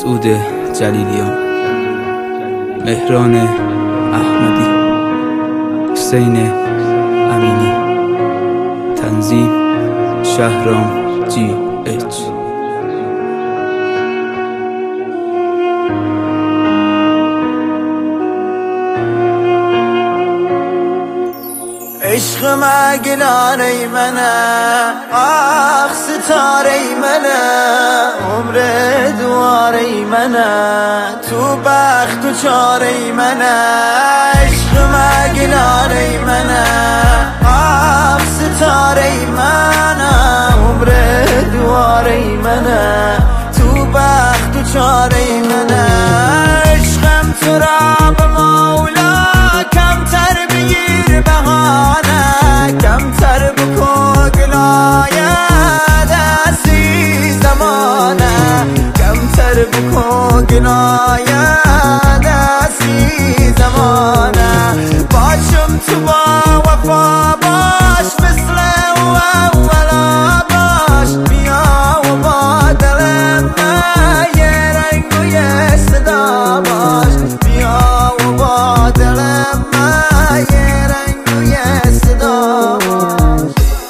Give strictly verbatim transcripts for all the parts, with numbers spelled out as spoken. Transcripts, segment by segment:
مسعود جلیلیان، مهران احمدی، حسین امینی، تنظیم شهرام جی اچ. عشق مگنانه منه، آخ ستاره منه، عمر دواره منه، تو بخت و چاره منه. عشق مگنانه منه، آخ ستاره منه، عمر دواره منه، تو بخت و چاره منه. عشقم تو را به مولا کمتر بگیر بهانه، کمتر بکن گناید اسی زمانه، کمتر بکن گناید اسی زمانه. باشم تو با وفا باش، مثل او اولا باش، بیا و با دل من یه رنگ و یه صدا باش، بیا و با دل من یه رنگ و یه صدا باش.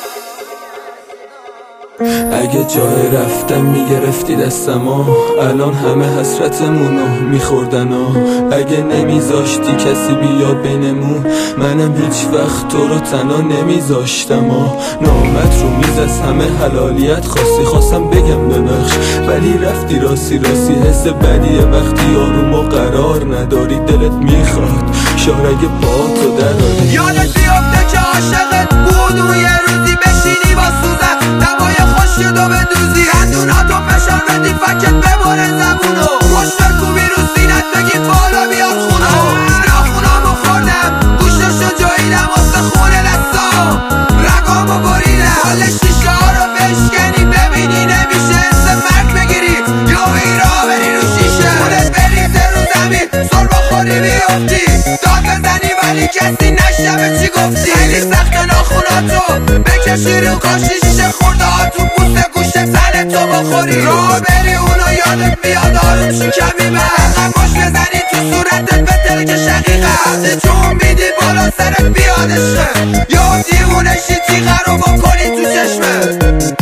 اگه جای رفتم میگرفتی دستمو، الان همه حسرتمونو میخوردن ها. اگه نمیذاشتی کسی بیاد بینمون، منم هیچ وقت تو رو تنها نمیذاشتم ها. نامت رو میز از همه حلالیت خواستی، خواستم بگم ببخش ولی رفتی راستی راستی. حس بدیه وقتی آروم و قرار نداری، دلت میخواد شارگ پا تو دراری. یادت بیفته که عاشقت بود و یه روزی بشینی با سوزن، دمای خوش دو به دوزی، دندوناتو فشار بدی فکت بباره زبونو، خوشتر کوبی رو سینت بگی بالا بیاد خونو. ناخونامو خوردم گوشتشو جاییدم واسه خونه دستام، رگامو بریدم کل شیشه ها رو بشکنی، ببینی نمیشه اسم مرگ بگیری یا ایرا بری رو شیشه، خودت بریزه رو زمین سر بخوری بیفتی، داد بزنی ولی کسی نشنوه چی گفتی. خیلی سخت ناخوناتو بکشی رو کاشی، شیشه خورده ها تو پوست گوشت تن تو بخوری، راه بری اونو یادت بیاد آروم شی کمی به خماش بزنی تو صورتت به ترک شقیقه، وقتی جون میدی بالا سرت بیاد عشقه، یا دیوونه شی تیغه رو بکنی تو چشمه.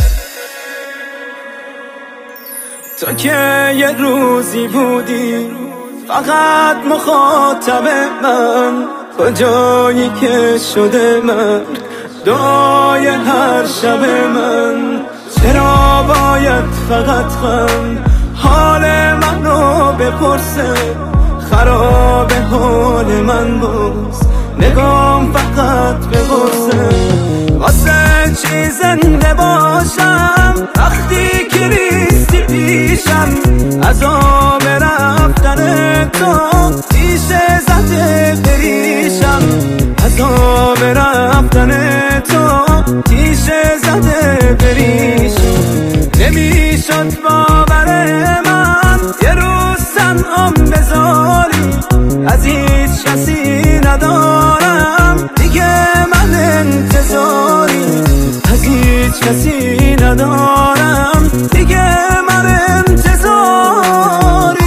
تا که یه روزی بودی فقط مخاطب من، کجایی که شده من دعای هر شب من. چرا باید فقط غم حال منو بپرسه، خراب حال من باز نگام فقط بپرسه. واسه چی زنده باشم وقتی که نیستی پیشم، عذاب رفتن تو تیشه زده بریشم، عذاب رفتن تو تیشه زده بریشم. نمیشد باور من یه روز تنهام بذاری، از هیچ کسی ندارم دیگه من انتظاری، از هیچ کسی ندارم دیگه من انتظاری.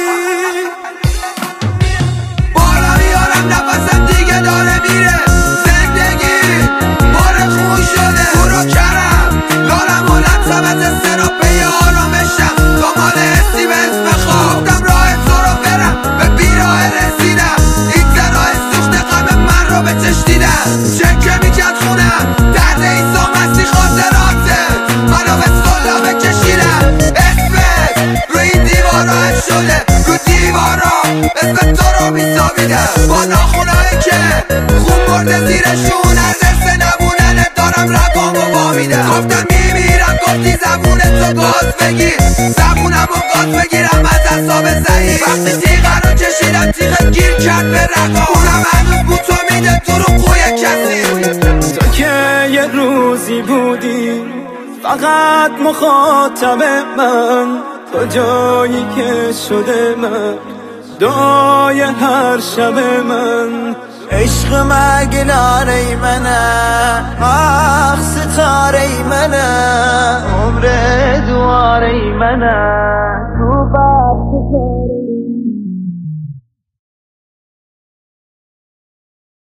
بالا بیارم نفسم دیگه داره میره، زندگی بار خون شده برو کرم، لالم و لبسم از استراپه آرامشم، دنبال حسی به اسم خواب گفتم راه تو رو برم، به بیراه رسیدم این زراه سوخت غم من رو به چش دیدم. چکه میکرد خونم درد ایسا مسیح خاطراته، منو به صلح بکشیدم، اسمت رو این دیوارا شده، رو دیوارا اسم تو رو میسابیدم، با ناخونایی که خون برده زیرشون از دست نمونن دارم رگامو بامیدم. گفتم میمیرم گفتی زبون تو گاز بگیر، زبونم و گاز بگیرم از اصاب ضعیف، وقتی تیغه رو کشیدم تیغه گیر کرد به رگام، اونم هنوز بوتو میده تو رو قوی کسی. تا که یه روزی بودی فقط مخاطب من، کجایی که شده من دعای هر شب من. عشق مگنانه منه، آخ ستاره منه، عمر دواره منه.